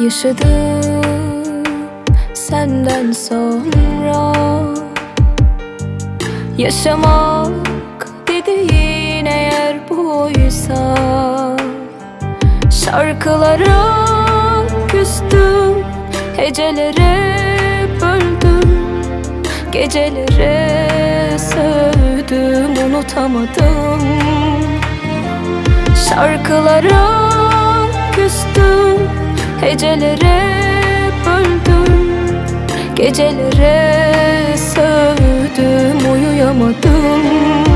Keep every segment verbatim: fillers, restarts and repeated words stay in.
Yaşadım senden sonra. Yaşamak dediğin eğer buysa, şarkılara küstüm, hecelere böldüm, gecelere sövdüm, unutamadım. Şarkılara küstüm, hecelere böldüm, gecelere sövdüm, uyuyamadım.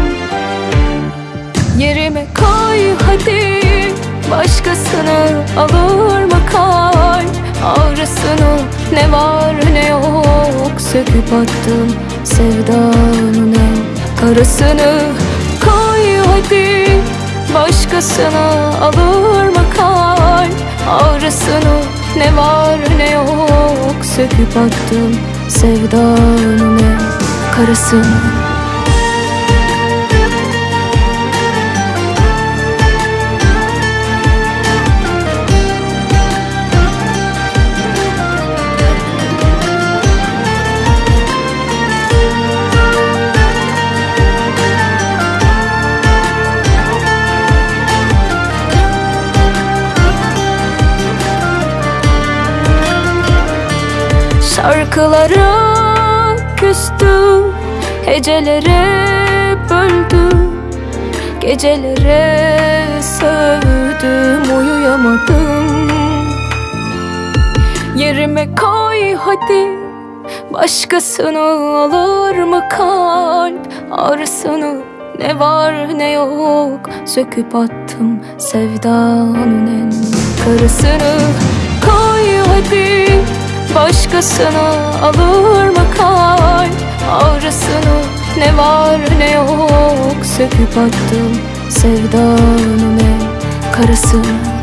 Yerime koy hadi, başkasını alır mı kalp ağrısını? Ne var ne yok söküp attım sevdanın en karasını. Koy hadi, başkasını alır mı kalp ağrısını? Ne var ne yok söküp attım sevdanın en karasını. Şarkılara küstüm, hecelere böldüm, gecelere sövdüm, uyuyamadım. Yerime koy hadi, başkasını alır mı kalp ağrısını? Ne var ne yok söküp attım sevdanın en karasını. Koy hadi, başkasını alır mı kalp ağrısını? Ne var ne yok söküp attım sevdanın en karasını.